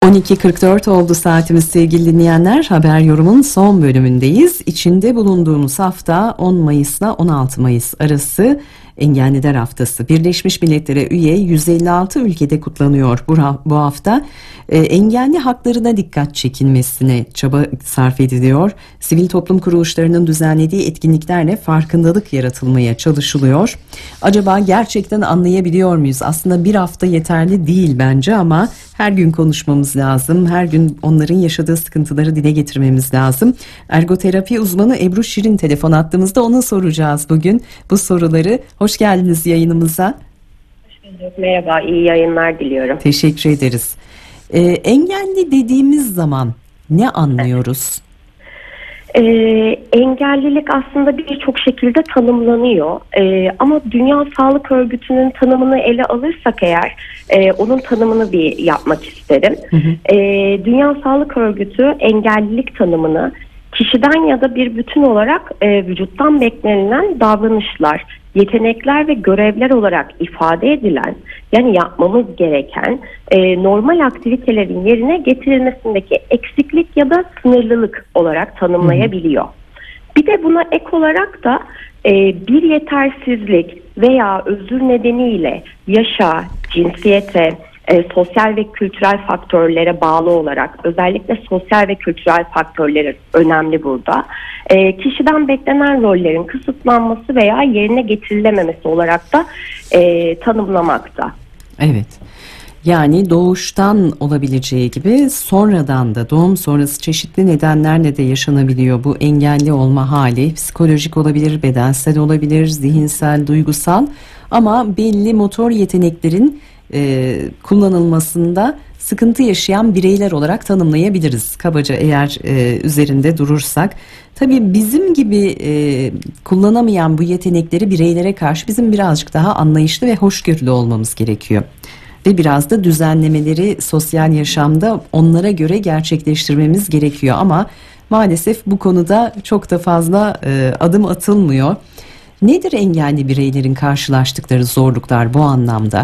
12.44 oldu saatimiz sevgili dinleyenler. Haber Yorum'un son bölümündeyiz. İçinde bulunduğumuz hafta 10 Mayıs'la 16 Mayıs arası Engelliler Haftası. Birleşmiş Milletler'e üye 156 ülkede kutlanıyor bu hafta. Engelli haklarına dikkat çekilmesine çaba sarf ediliyor. Sivil toplum kuruluşlarının düzenlediği etkinliklerle farkındalık yaratılmaya çalışılıyor. Acaba gerçekten anlayabiliyor muyuz? Aslında bir hafta yeterli değil bence ama her gün konuşmamız lazım. Her gün onların yaşadığı sıkıntıları dile getirmemiz lazım. Ergoterapi uzmanı Ebru Şirin telefon attığımızda ona soracağız bugün bu soruları. Hoş geldiniz yayınımıza. Hoş bulduk. Merhaba, iyi yayınlar diliyorum. Teşekkür ederiz. Engelli dediğimiz zaman ne anlıyoruz? Engellilik aslında birçok şekilde tanımlanıyor. Ama Dünya Sağlık Örgütü'nün tanımını ele alırsak eğer, onun tanımını bir yapmak isterim. Hı hı. Dünya Sağlık Örgütü engellilik tanımını kişiden ya da bir bütün olarak vücuttan beklenilen davranışlar, yetenekler ve görevler olarak ifade edilen, yani yapmamız gereken normal aktivitelerin yerine getirilmesindeki eksiklik ya da sınırlılık olarak tanımlayabiliyor. Bir de buna ek olarak da bir yetersizlik veya özür nedeniyle yaşa, cinsiyete, sosyal ve kültürel faktörlere bağlı olarak, özellikle sosyal ve kültürel faktörler önemli burada. Kişiden beklenen rollerin kısıtlanması veya yerine getirilememesi olarak da tanımlamakta. Evet. Yani doğuştan olabileceği gibi sonradan da doğum sonrası çeşitli nedenlerle de yaşanabiliyor bu engelli olma hali. Psikolojik olabilir, bedensel olabilir, zihinsel, duygusal ama belli motor yeteneklerin kullanılmasında sıkıntı yaşayan bireyler olarak tanımlayabiliriz kabaca eğer üzerinde durursak. Tabii bizim gibi kullanamayan bu yetenekleri bireylere karşı bizim birazcık daha anlayışlı ve hoşgörülü olmamız gerekiyor. Ve biraz da düzenlemeleri sosyal yaşamda onlara göre gerçekleştirmemiz gerekiyor ama maalesef bu konuda çok da fazla adım atılmıyor. Nedir engelli bireylerin karşılaştıkları zorluklar bu anlamda?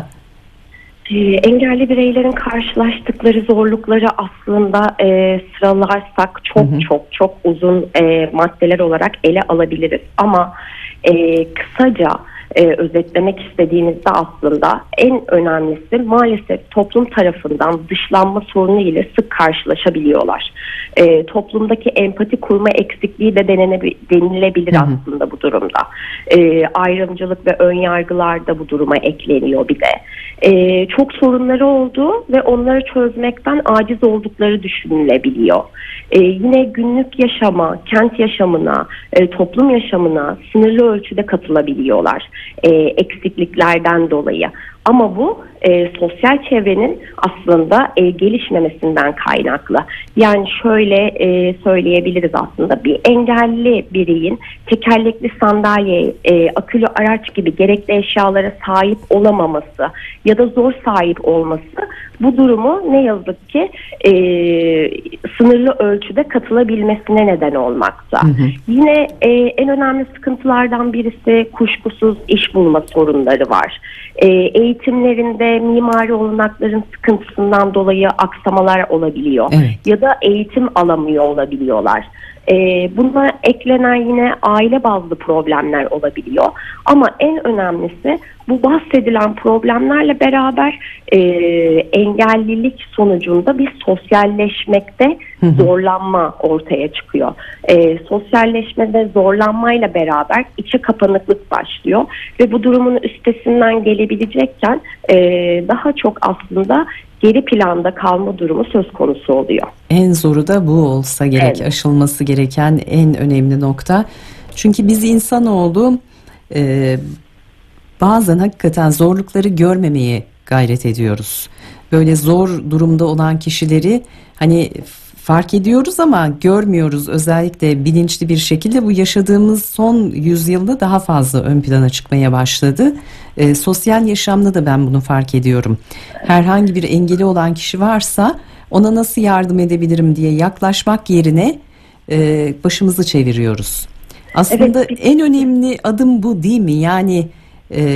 Engelli bireylerin karşılaştıkları zorlukları aslında sıralarsak çok uzun maddeler olarak ele alabiliriz. Ama kısaca özetlemek istediğinizde aslında en önemlisi maalesef toplum tarafından dışlanma sorunu ile sık karşılaşabiliyorlar. Toplumdaki empati kurma eksikliği de denilebilir aslında bu durumda. Ayrımcılık ve önyargılar da bu duruma ekleniyor bir de. Çok sorunları oldu ve onları çözmekten aciz oldukları düşünülebiliyor. Yine günlük yaşama, kent yaşamına, toplum yaşamına sınırlı ölçüde katılabiliyorlar eksikliklerden dolayı. Ama bu sosyal çevrenin aslında gelişmemesinden kaynaklı. Yani şöyle söyleyebiliriz aslında, bir engelli bireyin tekerlekli sandalye, akülü araç gibi gerekli eşyalara sahip olamaması ya da zor sahip olması bu durumu ne yazık ki sınırlı ölçüde katılabilmesine neden olmakta. Yine en önemli sıkıntılardan birisi kuşkusuz iş bulma sorunları var. Eğitimlerinde mimari olanakların sıkıntısından dolayı aksamalar olabiliyor. Evet. Ya da eğitim alamıyor olabiliyorlar. Buna eklenen yine aile bazlı problemler olabiliyor. Ama en önemlisi bu bahsedilen problemlerle beraber engellilik sonucunda bir sosyalleşmekte zorlanma ortaya çıkıyor. Sosyalleşmede zorlanmayla beraber içe kapanıklık başlıyor ve bu durumun üstesinden gelebilecekken daha çok aslında geri planda kalma durumu söz konusu oluyor. En zoru da bu olsa gerek, evet. Aşılması gereken en önemli nokta. Çünkü biz insanoğlu bazen hakikaten zorlukları görmemeye gayret ediyoruz. Böyle zor durumda olan kişileri hani fark ediyoruz ama görmüyoruz. Özellikle bilinçli bir şekilde bu yaşadığımız son yüzyılda daha fazla ön plana çıkmaya başladı. Sosyal yaşamda da ben bunu fark ediyorum. Herhangi bir engeli olan kişi varsa ona nasıl yardım edebilirim diye yaklaşmak yerine başımızı çeviriyoruz. Aslında evet, en önemli adım bu değil mi? Yani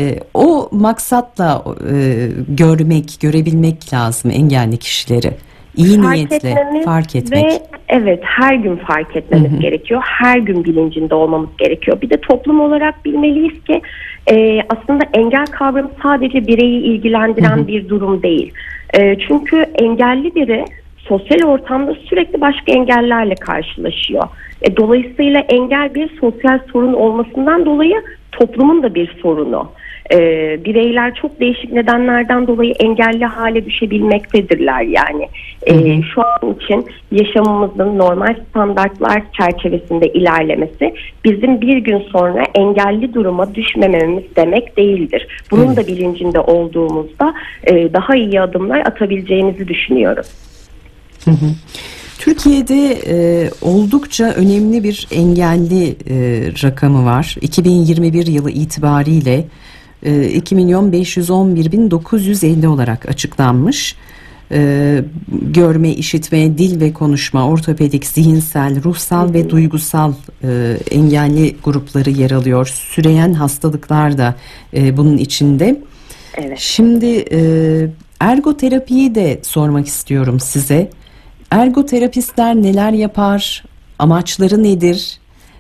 o maksatla görebilmek lazım engelli kişileri. İyi fark niyetle etmemiz fark etmek. ve evet, her gün fark etmemiz gerekiyor. Her gün bilincinde olmamız gerekiyor. Bir de toplum olarak bilmeliyiz ki aslında engel kavramı sadece bireyi ilgilendiren bir durum değil. Çünkü engelli biri sosyal ortamda sürekli başka engellerle karşılaşıyor. Dolayısıyla engel bir sosyal sorun olmasından dolayı toplumun da bir sorunu. Bireyler çok değişik nedenlerden dolayı engelli hale düşebilmektedirler yani. Şu an için yaşamımızın normal standartlar çerçevesinde ilerlemesi bizim bir gün sonra engelli duruma düşmememiz demek değildir. Bunun da bilincinde olduğumuzda daha iyi adımlar atabileceğimizi düşünüyorum. Türkiye'de oldukça önemli bir engelli rakamı var. 2021 yılı itibariyle 2.511.950 olarak açıklanmış. Görme, işitme, dil ve konuşma, ortopedik, zihinsel, ruhsal ve duygusal engelli grupları yer alıyor. Süreyen hastalıklar da bunun içinde. Evet. Şimdi ergoterapiyi de sormak istiyorum size. Ergoterapistler neler yapar? Amaçları nedir?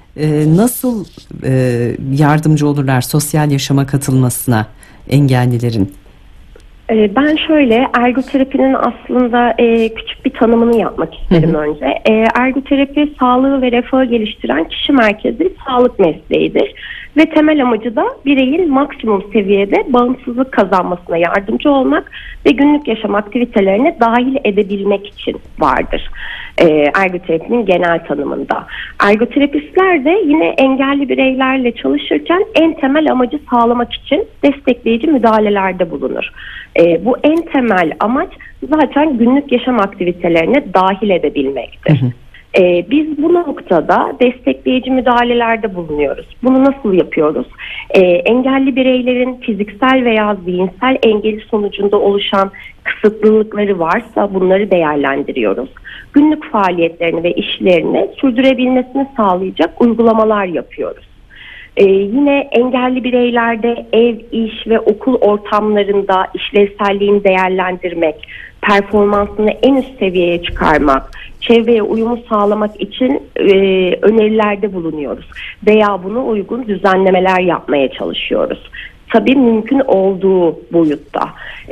Nasıl yardımcı olurlar sosyal yaşama katılmasına engellilerin? Ben şöyle, ergoterapinin aslında küçük bir tanımını yapmak isterim önce. Ergoterapi sağlığı ve refahı geliştiren kişi merkezli sağlık mesleğidir. Ve temel amacı da bireyin maksimum seviyede bağımsızlık kazanmasına yardımcı olmak ve günlük yaşam aktivitelerine dahil edebilmek için vardır. Ergoterapinin genel tanımında. Ergoterapistler de yine engelli bireylerle çalışırken en temel amacı sağlamak için destekleyici müdahalelerde bulunur. Bu en temel amaç zaten günlük yaşam aktivitelerine dahil edebilmektir. Biz bu noktada destekleyici müdahalelerde bulunuyoruz. Bunu nasıl yapıyoruz? Engelli bireylerin fiziksel veya zihinsel engeli sonucunda oluşan kısıtlılıkları varsa bunları değerlendiriyoruz. Günlük faaliyetlerini ve işlerini sürdürebilmesini sağlayacak uygulamalar yapıyoruz. Yine engelli bireylerde ev, iş ve okul ortamlarında işlevselliğini değerlendirmek, performansını en üst seviyeye çıkarmak, çevreye uyumu sağlamak için önerilerde bulunuyoruz. Veya buna uygun düzenlemeler yapmaya çalışıyoruz. Tabii mümkün olduğu boyutta.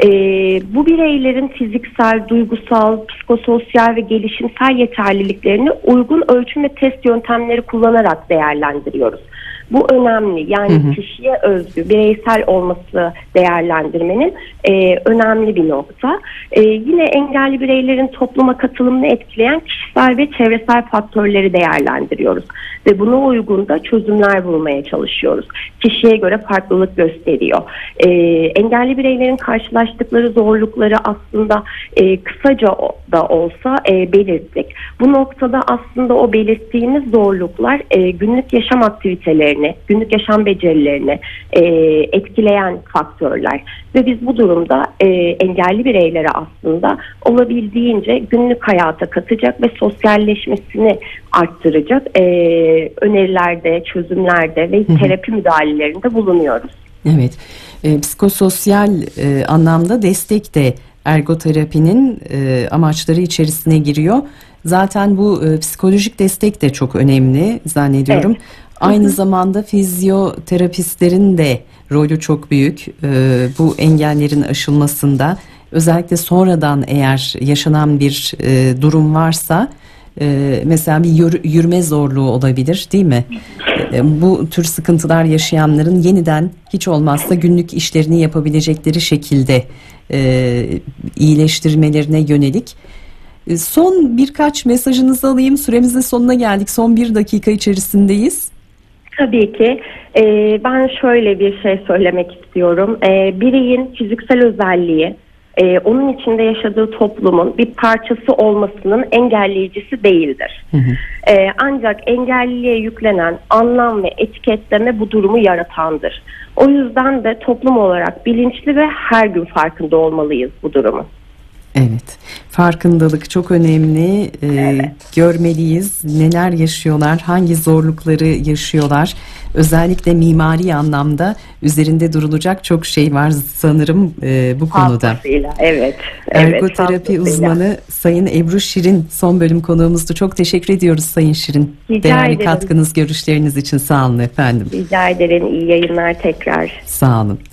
Bu bireylerin fiziksel, duygusal, psikososyal ve gelişimsel yeterliliklerini uygun ölçüm ve test yöntemleri kullanarak değerlendiriyoruz. Bu önemli. Yani kişiye özgü, bireysel olması değerlendirmenin önemli bir nokta. Yine engelli bireylerin topluma katılımını etkileyen kişisel ve çevresel faktörleri değerlendiriyoruz. Ve buna uygun da çözümler bulmaya çalışıyoruz. Kişiye göre farklılık gösteriyor. Engelli bireylerin karşılaştıkları zorlukları aslında kısaca da olsa belirttik. Bu noktada aslında o belirttiğimiz zorluklar günlük yaşam aktivitelerini, günlük yaşam becerilerini etkileyen faktörler. Ve biz bu durumda engelli bireylere aslında olabildiğince günlük hayata katacak ve sosyalleşmesini arttıracak önerilerde, çözümlerde ve terapi müdahalelerinde bulunuyoruz. Evet, psikososyal anlamda destek de ergoterapinin amaçları içerisine giriyor. Zaten bu psikolojik destek de çok önemli zannediyorum. Evet. Aynı zamanda fizyoterapistlerin de rolü çok büyük. Bu engellerin aşılmasında, özellikle sonradan eğer yaşanan bir durum varsa, mesela bir yürüme zorluğu olabilir, değil mi? Bu tür sıkıntılar yaşayanların yeniden hiç olmazsa günlük işlerini yapabilecekleri şekilde iyileştirmelerine yönelik. Son birkaç mesajınızı alayım. Süremizin sonuna geldik. Son 1 dakika içerisindeyiz. Tabii ki. Ben şöyle bir şey söylemek istiyorum. Bireyin fiziksel özelliği, onun içinde yaşadığı toplumun bir parçası olmasının engelleyicisi değildir. Ancak engelliliğe yüklenen anlam ve etiketleme bu durumu yaratandır. O yüzden de toplum olarak bilinçli ve her gün farkında olmalıyız bu durumu. Evet, farkındalık çok önemli. Görmeliyiz neler yaşıyorlar, hangi zorlukları yaşıyorlar. Özellikle mimari anlamda üzerinde durulacak çok şey var sanırım bu konuda. Fazlasıyla, evet. Ergoterapi fazlasıyla. uzmanı Sayın Ebru Şirin son bölüm konuğumuzdu. Çok teşekkür ediyoruz Sayın Şirin. Rica Değerli ederim. katkınız, görüşleriniz için sağ olun efendim. Rica ederim. İyi yayınlar tekrar. Sağ olun.